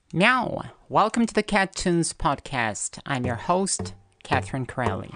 Meow! Welcome to the Cat Tunes podcast. I'm your host, Catherine Crowley.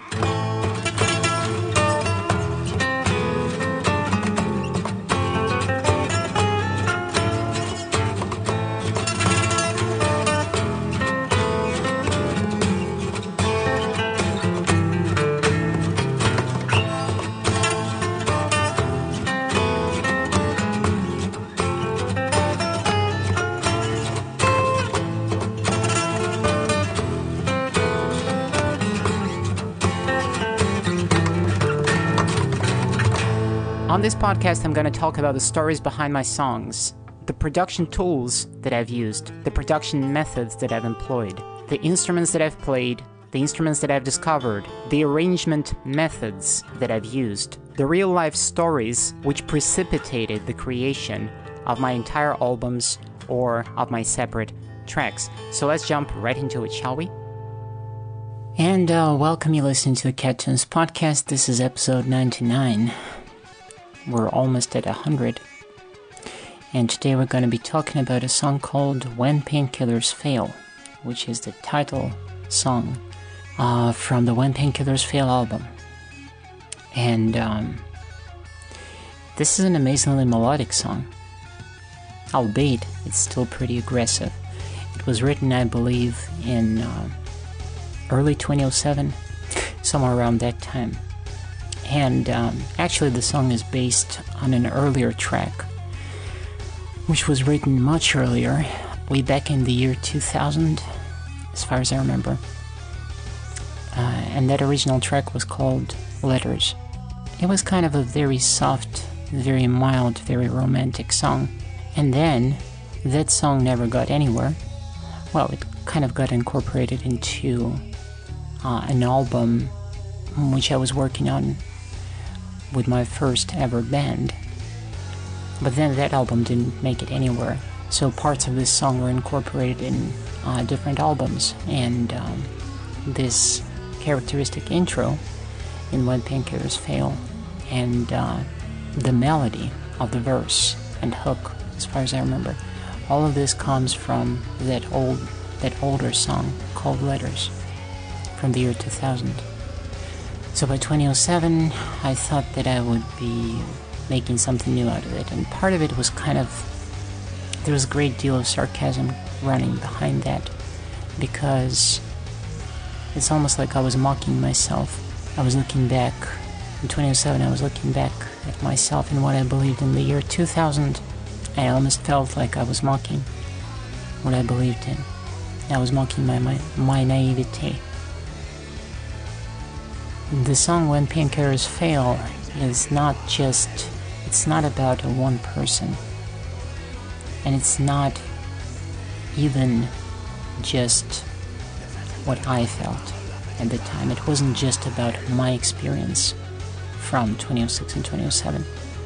On this podcast, I'm going to talk about the stories behind my songs, the production tools that I've used, the production methods that I've employed, the instruments that I've played, the instruments that I've discovered, the arrangement methods that I've used, the real-life stories which precipitated the creation of my entire albums or of my separate tracks. So let's jump right into it, shall we? And welcome you listening to the Cat Tunes podcast. This is episode 99. We're almost at 100, and today we're going to be talking about a song called When Painkillers Fail, which is the title song from the When Painkillers Fail album. And this is an amazingly melodic song, albeit it's still pretty aggressive. It was written, I believe, in early 2007, somewhere around that time. And actually the song is based on an earlier track, which was written much earlier, way back in the year 2000, as far as I remember. And that original track was called Letters. It was kind of a very soft, very mild, very romantic song. And then, that song never got anywhere. Well, it kind of got incorporated into an album which I was working on with my first ever band. But then that album didn't make it anywhere, so parts of this song were incorporated in different albums, and this characteristic intro in When Painkillers Fail, and the melody of the verse and hook, as far as I remember, all of this comes from that older song called Letters from the year 2000. So by 2007, I thought that I would be making something new out of it, and part of it was there was a great deal of sarcasm running behind that, because it's almost like I was mocking myself. I was looking back, in 2007 I was looking back at myself and what I believed in the year 2000, I almost felt like I was mocking what I believed in. I was mocking my naivete. The song When Painkillers Fail is it's not about one person. And it's not even just what I felt at the time. It wasn't just about my experience from 2006 and 2007.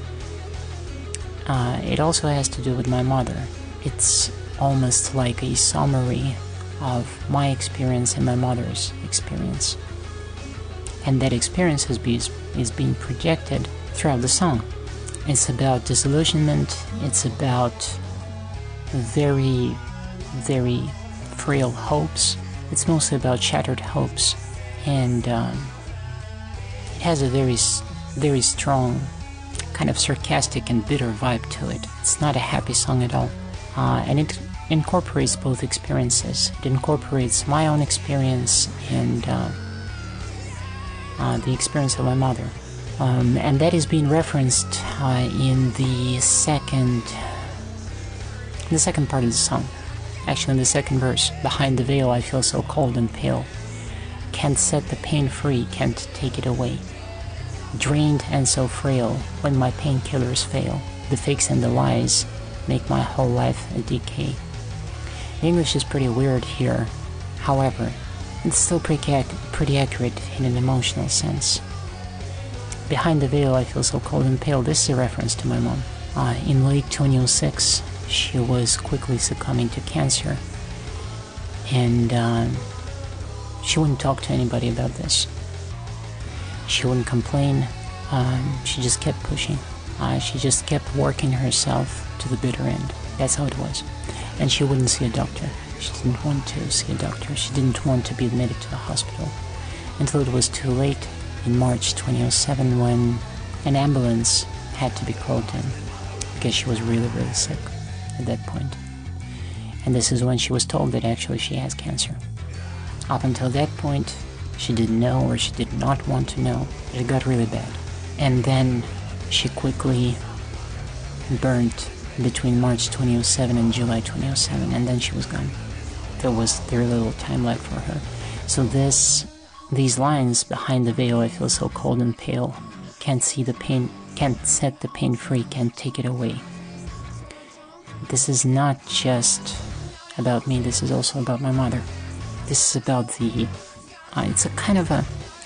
It also has to do with my mother. It's almost like a summary of my experience and my mother's experience. And that experience is being projected throughout the song. It's about disillusionment, it's about very, very frail hopes. It's mostly about shattered hopes. And it has a very, very strong, kind of sarcastic and bitter vibe to it. It's not a happy song at all. And it incorporates both experiences. It incorporates my own experience and the experience of my mother. And that is being referenced in the second part of the song. Actually, in the second verse. Behind the veil I feel so cold and pale. Can't set the pain free, can't take it away. Drained and so frail, when my painkillers fail. The fakes and the lies make my whole life a decay. The English is pretty weird here. However, it's still pretty accurate in an emotional sense. Behind the veil I feel so cold and pale. This is a reference to my mom. In late 2006, she was quickly succumbing to cancer. And she wouldn't talk to anybody about this. She wouldn't complain. She just kept pushing. She just kept working herself to the bitter end. That's how it was. And she wouldn't see a doctor. She didn't want to see a doctor. She didn't want to be admitted to the hospital until it was too late in March 2007 when an ambulance had to be called in because she was really, really sick at that point. And this is when she was told that actually she has cancer. Up until that point, she didn't know, or she did not want to know. It got really bad. And then she quickly burnt between March 2007 and July 2007, and then she was gone. There was very little time left for her. So these lines, behind the veil I feel so cold and pale, can't see the pain, can't set the pain free, can't take it away. This is not just about me, this is also about my mother. This is about it's a kind of a,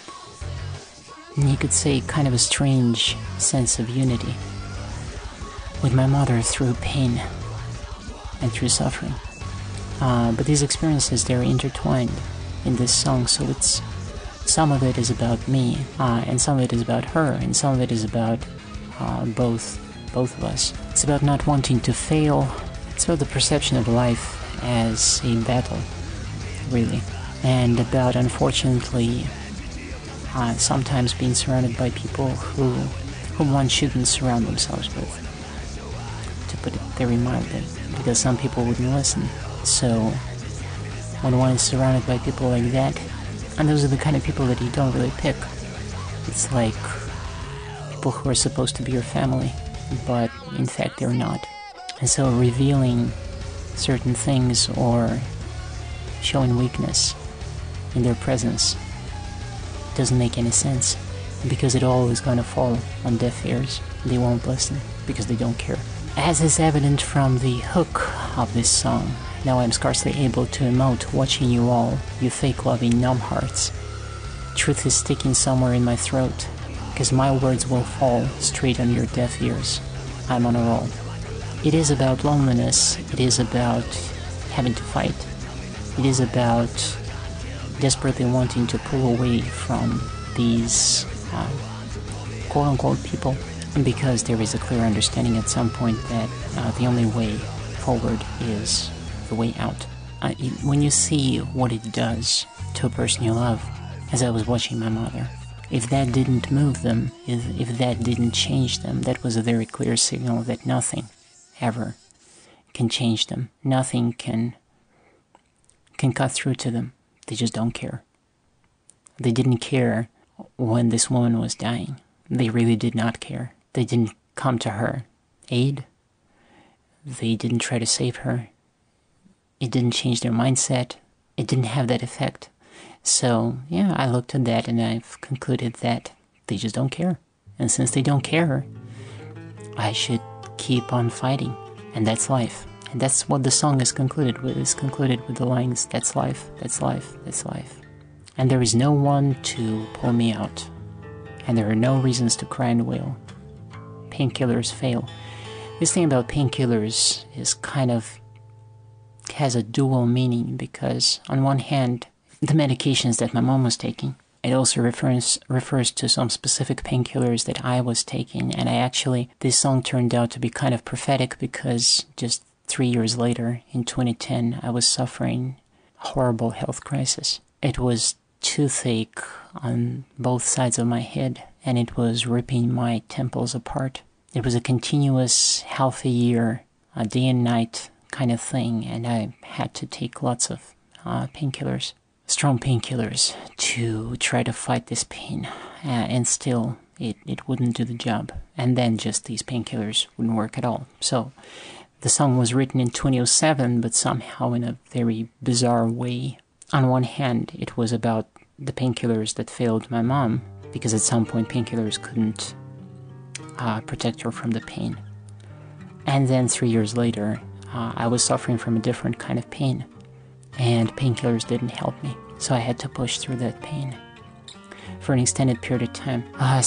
you could say, kind of a strange sense of unity with my mother through pain and through suffering. But these experiences, they're intertwined in this song, so it's, some of it is about me, and some of it is about her, and some of it is about both of us. It's about not wanting to fail. It's about the perception of life as a battle, really, and about, unfortunately, sometimes being surrounded by people whom one shouldn't surround themselves with, to put it very mildly, because some people wouldn't listen. So when one is surrounded by people like that, and those are the kind of people that you don't really pick, it's like people who are supposed to be your family, but in fact they're not. And so revealing certain things or showing weakness in their presence doesn't make any sense, because it all is going to fall on deaf ears. They won't listen because they don't care. As is evident from the hook of this song, now I'm scarcely able to emote watching you all, you fake-loving numb hearts. Truth is sticking somewhere in my throat, because my words will fall straight on your deaf ears. I'm on a roll. It is about loneliness, it is about having to fight, it is about desperately wanting to pull away from these quote-unquote people, because there is a clear understanding at some point that the only way forward is the way out. When you see what it does to a person you love, as I was watching my mother, if that didn't move them, if that didn't change them, that was a very clear signal that nothing ever can change them. Nothing can cut through to them. They just don't care. They didn't care when this woman was dying. They really did not care. They didn't come to her aid. They didn't try to save her. It didn't change their mindset. It didn't have that effect. So, yeah, I looked at that and I've concluded that they just don't care. And since they don't care, I should keep on fighting. And that's life. And that's what the song is concluded with. It's concluded with the lines, that's life, that's life, that's life. And there is no one to pull me out. And there are no reasons to cry and wail. Painkillers fail. This thing about painkillers is kind of, has a dual meaning, because on one hand, the medications that my mom was taking, it also refers to some specific painkillers that I was taking. And this song turned out to be kind of prophetic, because just 3 years later, in 2010, I was suffering a horrible health crisis. It was toothache on both sides of my head, and it was ripping my temples apart. It was a continuous half a year, a day and night kind of thing, and I had to take lots of painkillers, strong painkillers, to try to fight this pain, and still it wouldn't do the job. And then just these painkillers wouldn't work at all. So the song was written in 2007, but somehow in a very bizarre way. On one hand, it was about the painkillers that failed my mom, because at some point painkillers couldn't protect her from the pain. And then 3 years later, I was suffering from a different kind of pain, and painkillers didn't help me. So I had to push through that pain for an extended period of time.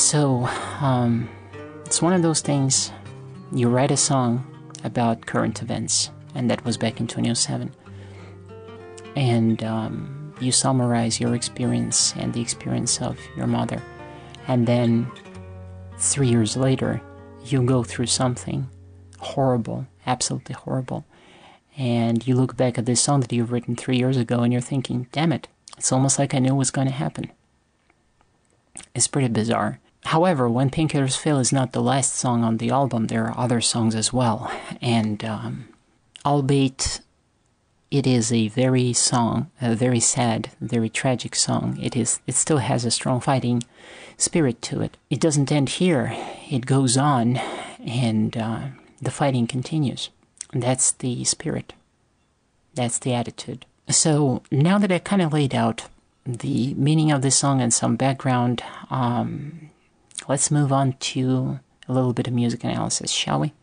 It's one of those things, you write a song about current events, and that was back in 2007. And you summarize your experience and the experience of your mother. And then 3 years later, you go through something horrible, absolutely horrible. and you look back at this song that you've written 3 years ago and you're thinking, damn it, it's almost like I knew what's going to happen. It's pretty bizarre. However, When Painkillers Fail is not the last song on the album. There are other songs as well, and albeit it is a very sad, very tragic song, it still has a strong fighting spirit to it. It doesn't end here. It goes on, and the fighting continues. That's the spirit. That's the attitude. So now that I kind of laid out the meaning of this song and some background, let's move on to a little bit of music analysis, shall we?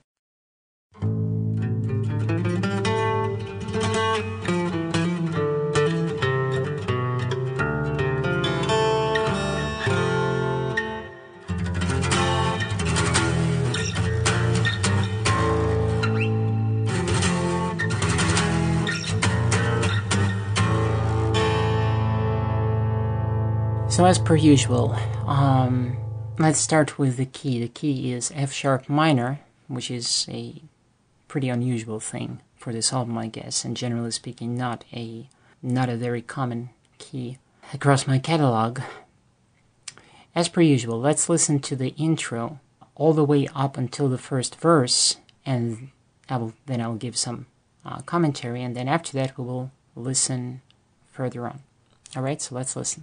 So as per usual, let's start with the key. The key is F sharp minor, which is a pretty unusual thing for this album, I guess, and generally speaking, not a very common key across my catalog. As per usual, let's listen to the intro all the way up until the first verse, and I'll give some commentary, and then after that we will listen further on. Alright, so let's listen.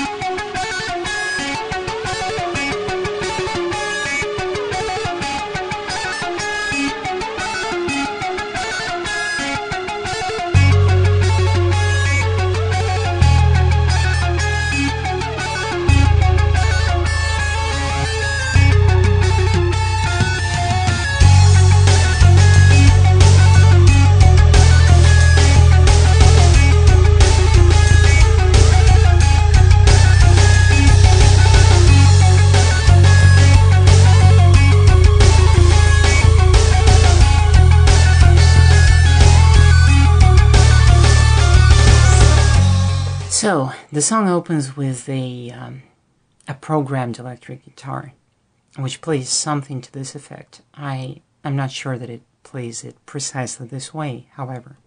So, the song opens with a programmed electric guitar, which plays something to this effect. I'm not sure that it plays it precisely this way, however.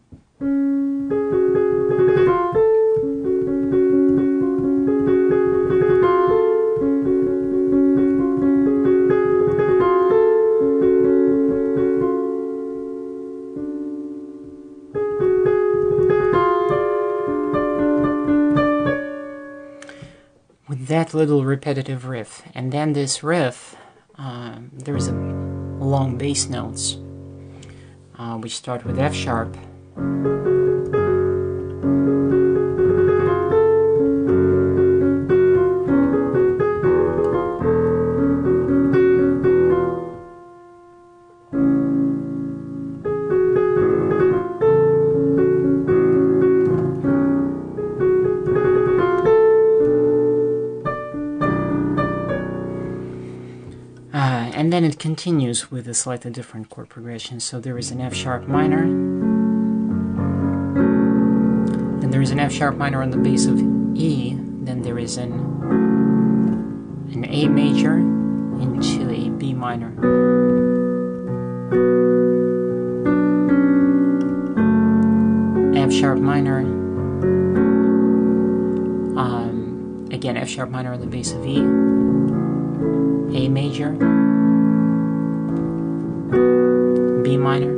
That little repetitive riff, and then this riff, there is a long bass notes, which start with F sharp, and then it continues with a slightly different chord progression. So there is an F sharp minor, then there is an F sharp minor on the bass of E, then there is an A major into a B minor, F sharp minor, again F sharp minor on the bass of E, A major, B minor,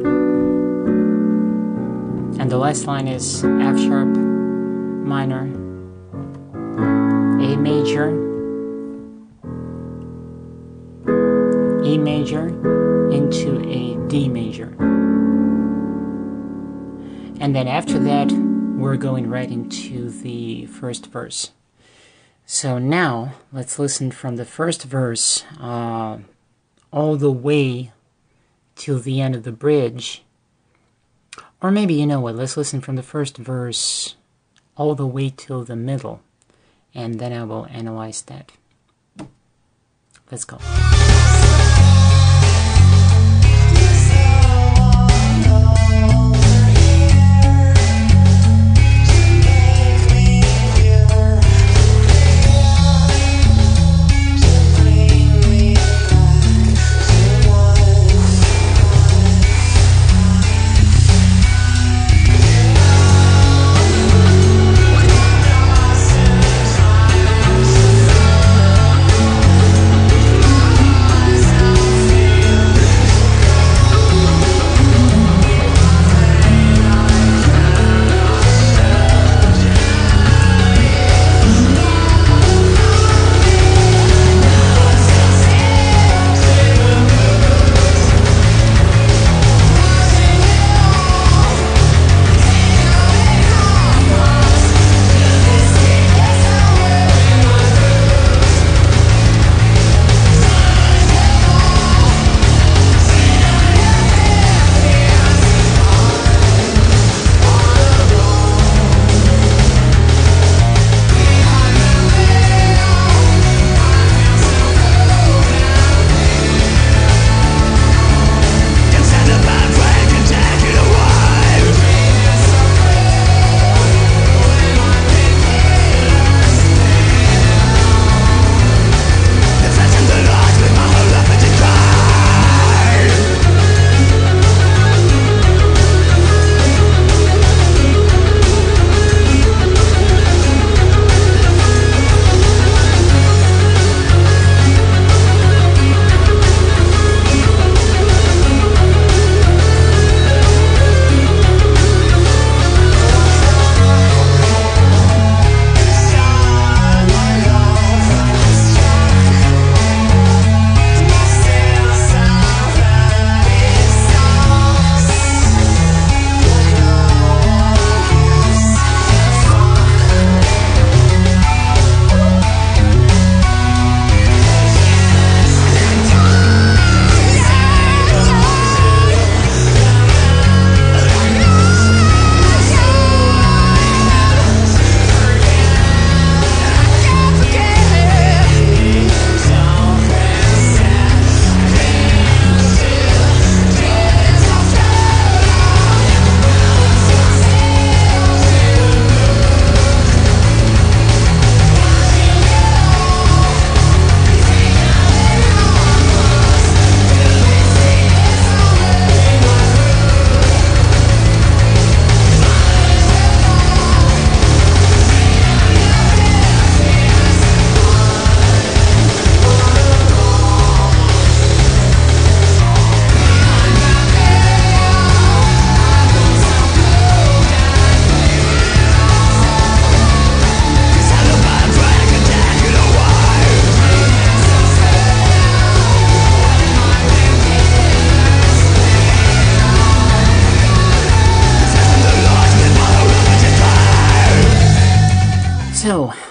and the last line is F sharp minor, A major, E major into a D major. And then after that, we're going right into the first verse. So now, let's listen from the first verse all the way till the end of the bridge. Or maybe, you know what, let's listen from the first verse all the way till the middle, and then I will analyze that. Let's go.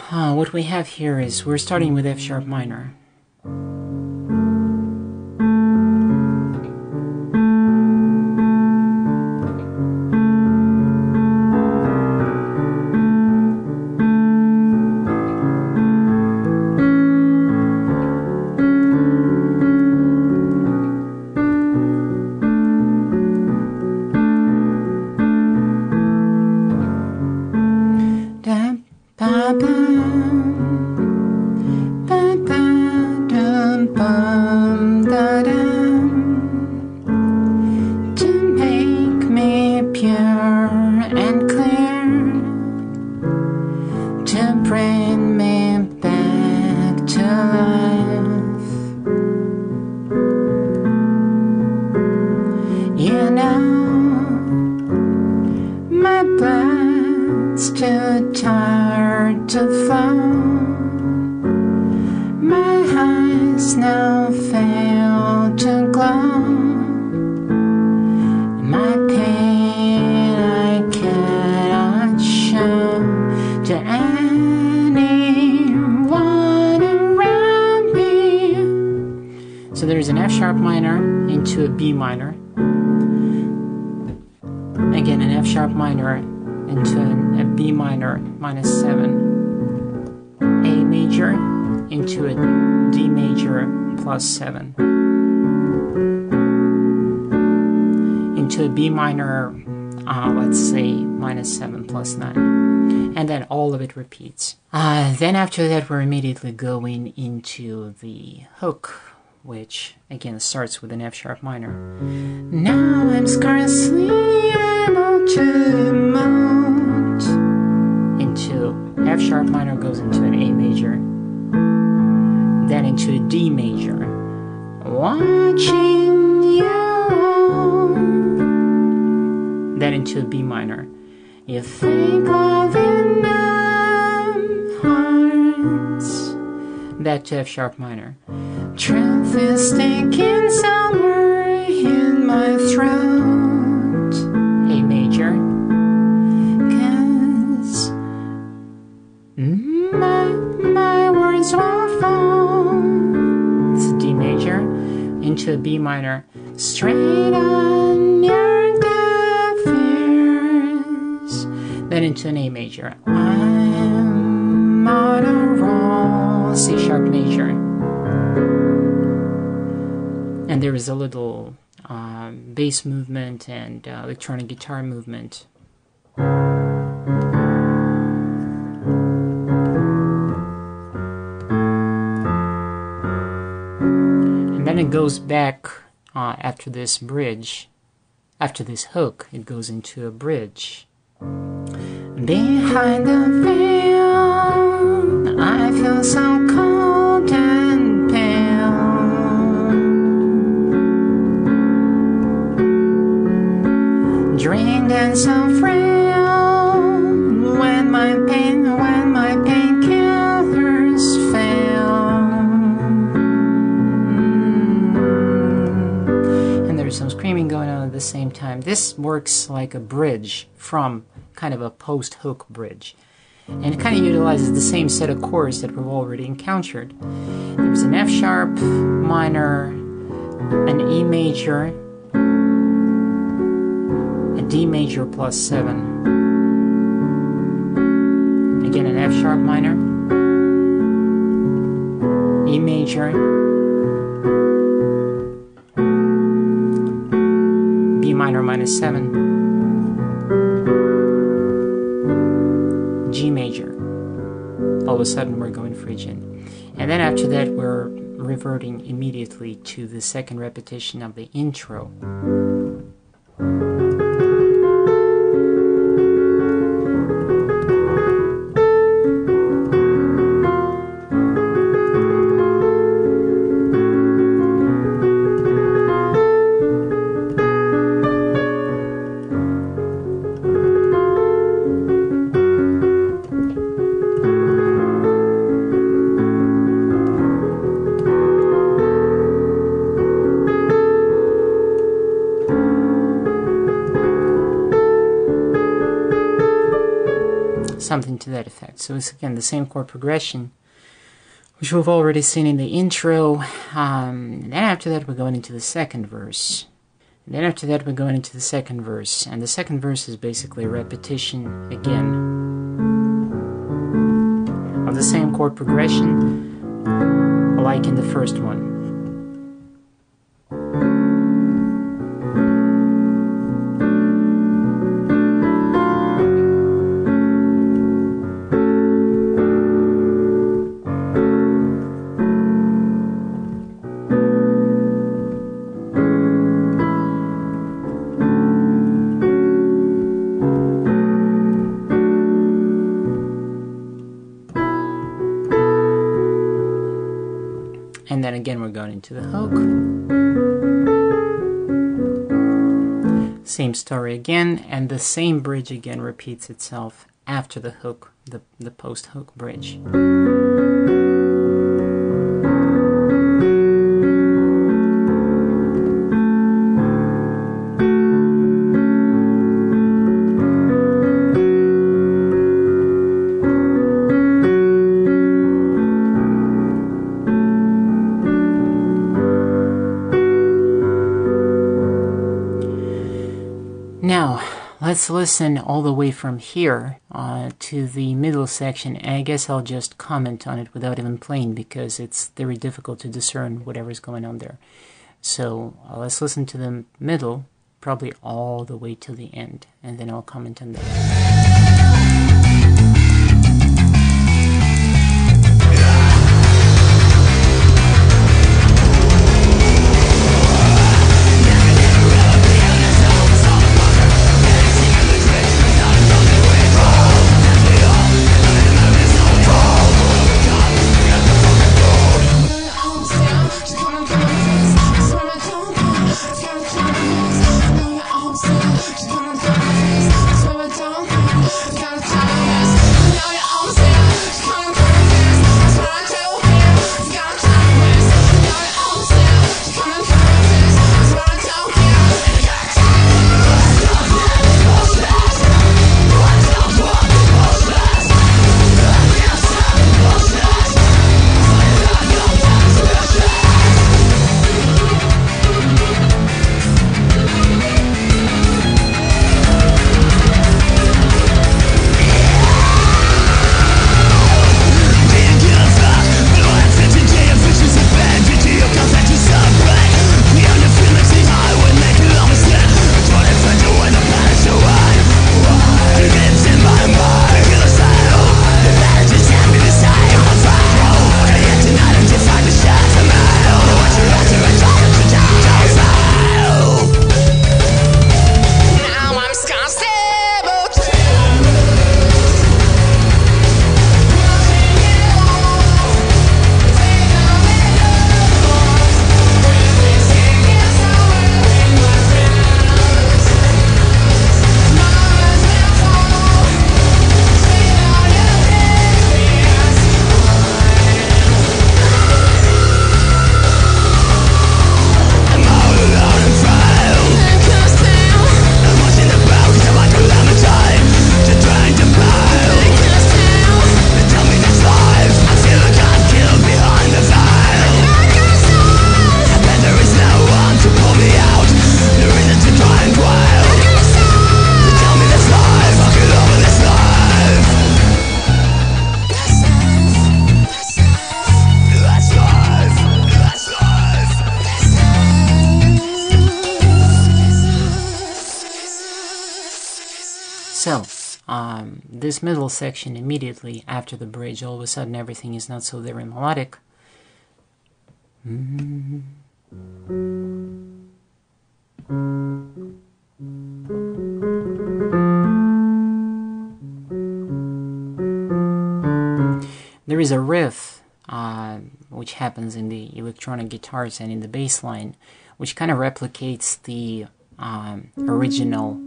what we have here is we're starting with F sharp minor. Too tired to flow. My eyes now fail to glow. My pain I cannot show to anyone around me. So there's an F sharp minor into a B minor. Again, an F sharp minor into a B minor minus 7, A major into a D major plus 7, into a B minor, let's say minus 7 plus 9, and then all of it repeats. Then after that we're immediately going into the hook, which again starts with an F sharp minor. Now I'm scarcely able to emote. Into F sharp minor goes into an A major, then into a D major, watching you, then into a B minor. You think of in hearts. Back to F sharp minor. Truth is sticking somewhere in my throat. A major, cause my words won't fall. it's a D major, into a B minor, Straight on your deaf ears. then into an A major, I'm on a roll. C sharp major. And there is a little bass movement and electronic guitar movement. And then it goes back after this bridge, after this hook, it goes into a bridge. Behind the veil, I feel so cold and pale. Drained and so frail. When my painkillers fail. And there's some screaming going on at the same time. This works like a bridge from kind of a post-hook bridge. And it kind of utilizes the same set of chords that we've already encountered. There's an F sharp minor, an E major, a D major plus 7. Again, an F sharp minor, E major, B minor minus 7, G major. All of a sudden we're going Phrygian. And then after that we're reverting immediately to the second repetition of the intro. something to that effect. So it's again the same chord progression, which we've already seen in the intro. Then after that we're going into the second verse. And then after that we're going into the second verse. And the second verse is basically a repetition again of the same chord progression like in the first one. And then again we're going into the hook. Same story again, and the same bridge again repeats itself after the hook, the post-hook bridge. Now, let's listen all the way from here to the middle section, and I guess I'll just comment on it without even playing because it's very difficult to discern whatever's going on there. So let's listen to the middle, probably all the way to the end, and then I'll comment on that. So, this middle section immediately after the bridge, all of a sudden everything is not so very melodic. There is a riff which happens in the electronic guitars and in the bass line, which kind of replicates the original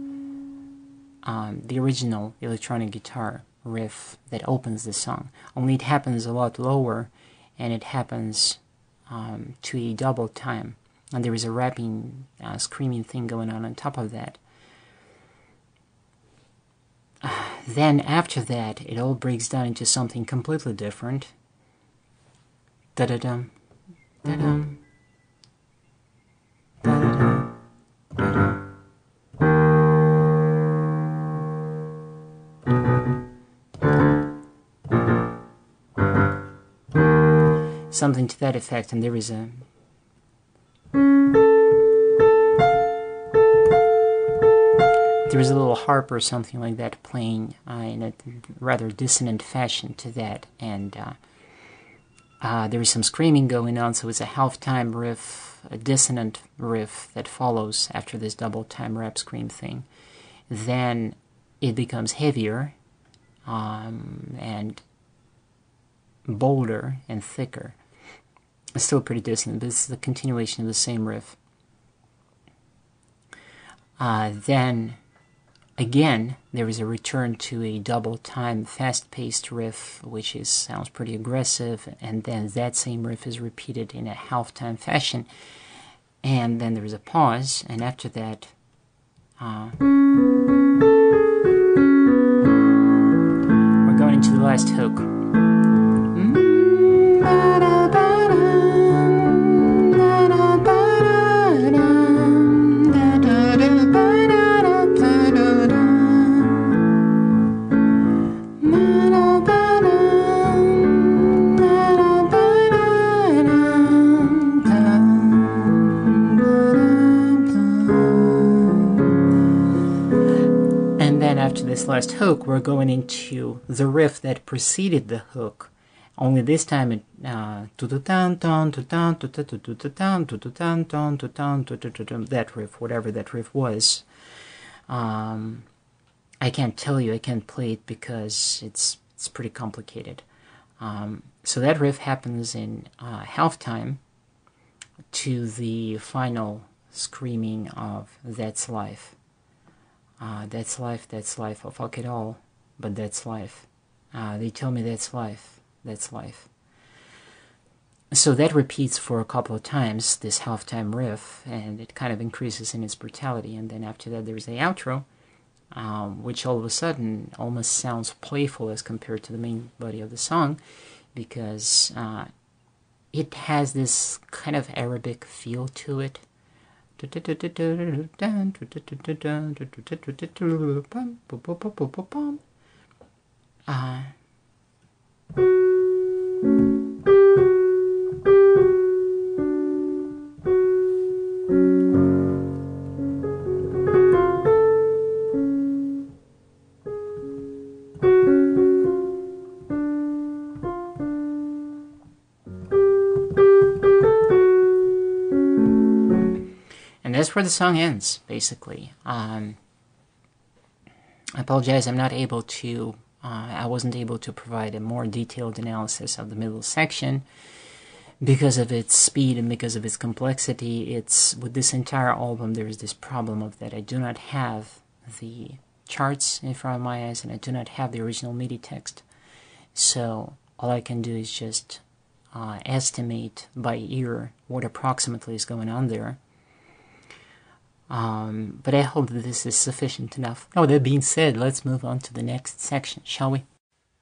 electronic guitar riff that opens the song, only it happens a lot lower and it happens to a double time, and there is a rapping, screaming thing going on top of that. then after that, it all breaks down into something completely different. Da-da-dum, da-dum, da-da-dum, da-dum. Something to that effect, and there is a little harp or something like that playing in a rather dissonant fashion to that, and there is some screaming going on, so it's a half-time riff, a dissonant riff that follows after this double-time rap scream thing. Then it becomes heavier and bolder and thicker. It's still pretty dissonant, but this is the continuation of the same riff. Then, again, there is a return to a double-time, fast-paced riff, which sounds pretty aggressive, and then that same riff is repeated in a half-time fashion. And then there is a pause, and after that, we're going into the last hook. After this last hook, we're going into the riff that preceded the hook. Only this time it that riff, whatever that riff was. I can't tell you, I can't play it because it's pretty complicated. So that riff happens in halftime to the final screaming of "That's life." That's life, oh fuck it all, but that's life. They tell me that's life, that's life. So that repeats for a couple of times, this halftime riff, and it kind of increases in its brutality, and then after that there's the outro, which all of a sudden almost sounds playful as compared to the main body of the song, because it has this kind of Arabic feel to it. And that's where the song ends, basically. I apologize, I'm not able to, I wasn't able to provide a more detailed analysis of the middle section because of its speed and because of its complexity. With this entire album, there is this problem of that I do not have the charts in front of my eyes and I do not have the original MIDI text. So all I can do is just estimate by ear what approximately is going on there. But I hope that this is sufficient enough. Oh, that being said, let's move on to the next section, shall we?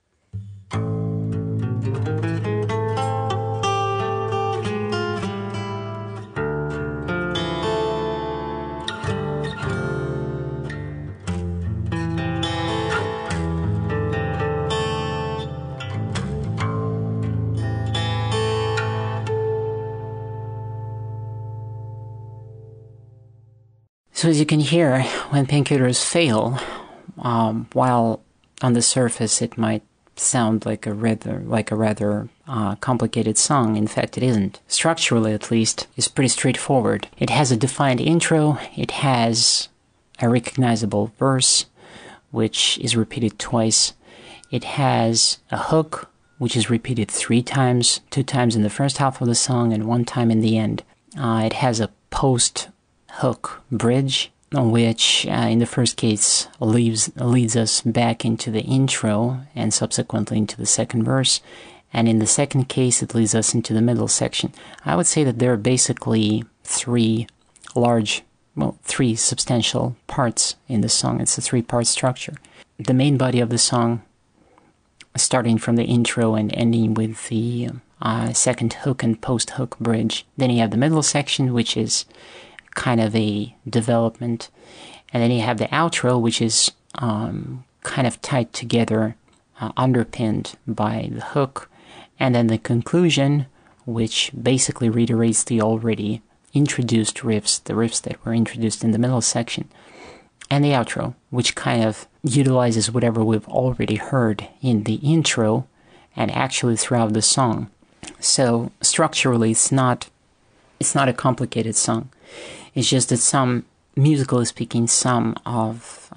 So as you can hear, when painkillers fail, while on the surface it might sound like a rather complicated song, in fact it isn't. Structurally, at least, it's pretty straightforward. It has a defined intro, it has a recognizable verse, which is repeated twice. It has a hook, which is repeated 3 times, 2 times in the first half of the song and 1 time in the end. It has a post-hook bridge, which in the first case leads us back into the intro and subsequently into the second verse, and in the second case it leads us into the middle section. I would say that there are basically 3 large three substantial parts in the song. It's a three-part structure. The main body of the song, starting from the intro and ending with the second hook and post-hook bridge. Then you have the middle section, which is kind of a development. And then you have the outro, which is kind of tied together, underpinned by the hook. And then the conclusion, which basically reiterates the already introduced riffs, the riffs that were introduced in the middle section. And the outro, which kind of utilizes whatever we've already heard in the intro and actually throughout the song. So structurally, it's not a complicated song. It's just that musically speaking, some of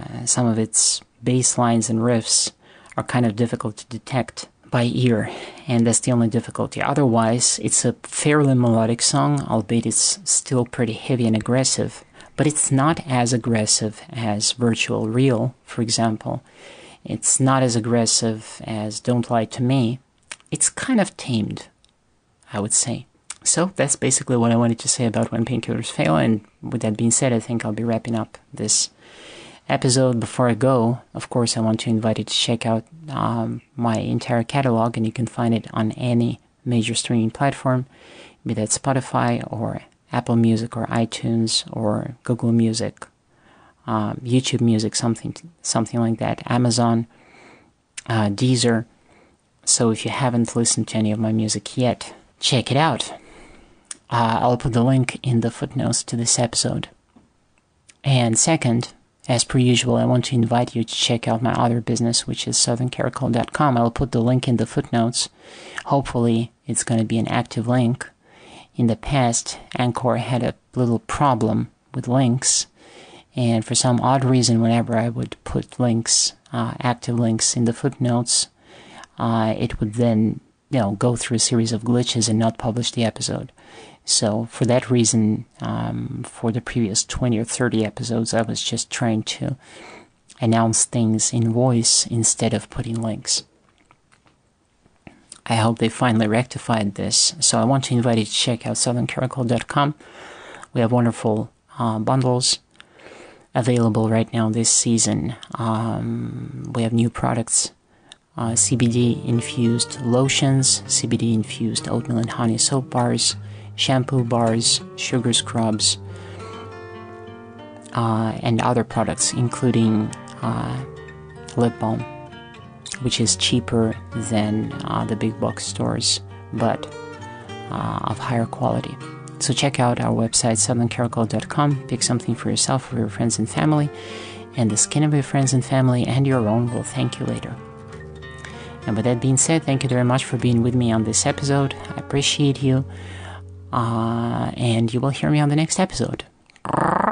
its bass lines and riffs are kind of difficult to detect by ear, and that's the only difficulty. Otherwise, it's a fairly melodic song, albeit it's still pretty heavy and aggressive. But it's not as aggressive as Virtual Real, for example. It's not as aggressive as Don't Lie to Me. It's kind of tamed, I would say. So that's basically what I wanted to say about When Painkillers Fail, and with that being said, I think I'll be wrapping up this episode. Before I go, of course, I want to invite you to check out my entire catalog, and you can find it on any major streaming platform, be that Spotify or Apple Music or iTunes or Google Music, YouTube Music, something like that, Amazon, Deezer. So if you haven't listened to any of my music yet, check it out. I'll put the link in the footnotes to this episode. And second, as per usual, I want to invite you to check out my other business, which is southerncaracol.com. I'll put the link in the footnotes. Hopefully, it's going to be an active link. In the past, Anchor had a little problem with links, and for some odd reason, whenever I would put links, active links in the footnotes, it would then, go through a series of glitches and not publish the episode. So for that reason, for the previous 20 or 30 episodes, I was just trying to announce things in voice instead of putting links. I hope they finally rectified this. So I want to invite you to check out southerncaracol.com. We have wonderful bundles available right now this season. We have new products, CBD-infused lotions, CBD-infused oatmeal and honey soap bars, shampoo bars, sugar scrubs, and other products, including lip balm, which is cheaper than the big box stores, but of higher quality. So check out our website, southerncaracol.com, pick something for yourself, for your friends and family, and the skin of your friends and family and your own will thank you later. And with that being said, thank you very much for being with me on this episode. I appreciate you, and you will hear me on the next episode.